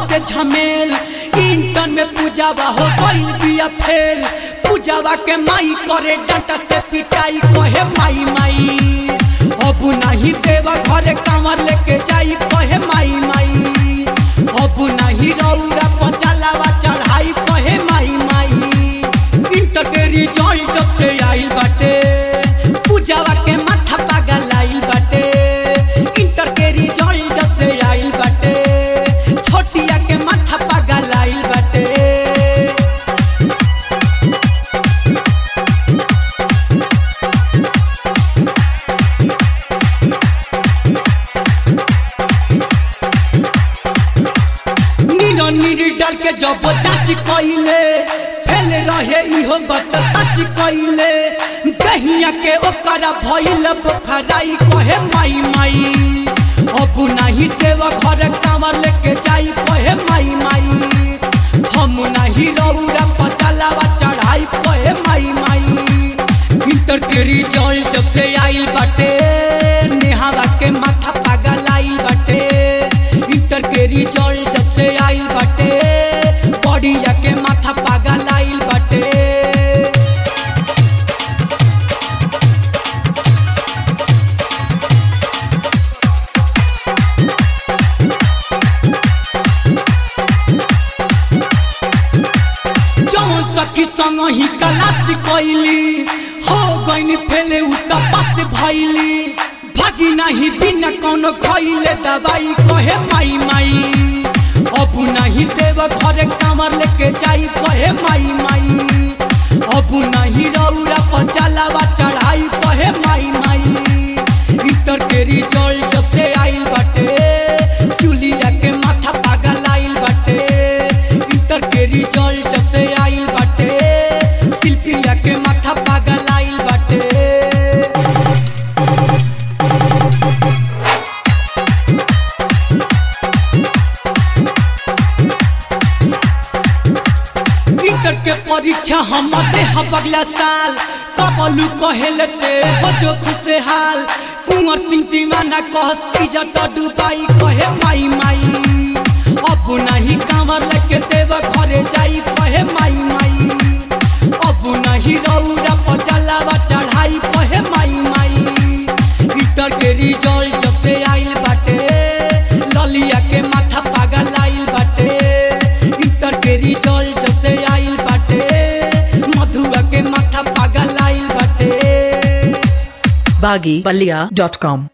बहुते झमेल इंटर में पूजावा हो गइल बिया फेल पूजावा के माई करे डांटा से पिटाई कहे माई माई अब नहीं देवा घरे कांवर लेके जाई कहे माई माई अब नहीं रौरा पचालावा चढ़ाई कहे माई माई इंटर के रिजल्ट जब से आई बाटे पूजावा के माथा पागल आई बाटे इंटर के रिजल्ट जब से आई बाटे छोटिया के माथा पागल आई बाटे नीरी डाल के जब चाची कइले फेल रहे इहो बात सच कइले दहिया के ओकरा भइल बखराई कहे माई माई अब नहीं देव घर कांवर लेके जाई कहे माई माई हम नहीं रौरा पचालावा चढ़ाई कहे माई माई इंटर के रिजल्ट जब से आई बाटे नेहावा के माथा पागल आई बाटे इंटर के रिजल्ट जब से आई बाटे बड़िया के माथा पागल आई बाटे जौन सखी संग ही क्लास कइली हो गइनी फेले उता पास भइली भागी नहीं बिना कोनो खइले दवाई कहे माई माई अब नहीं देव घरे कांवर लेके जाई कहे माई माई अब नहीं रौरा पचालावा चढ़ाई कहे माई माई इंटर के रिजल्ट जब से आई बाटे चुलिया के माथा पागल आई बाटे इंटर के रिजल्ट जब से आई बाटे शिल्पिया के माथा पागल आई बाटे के परीक्षा हम दे अगला साल कबलू कहेले ते हो जो खुशहाल कुंवर सिंह दीवाना कहस इज्जत डुबाई कहे माई माई अब नहीं कांवर लेके देव घरे जाई कहे माई माई अब नहीं रौरा पचालावा चढ़ाई कहे माई माई इंटर के रिजल्ट जब से आइल बाटे ललिया के माथा पागल आइल बाटे इंटर के रिजल्ट जब से आइल बाटे मधुआ के माथा पागल आइल बाटे BaggyPallia.com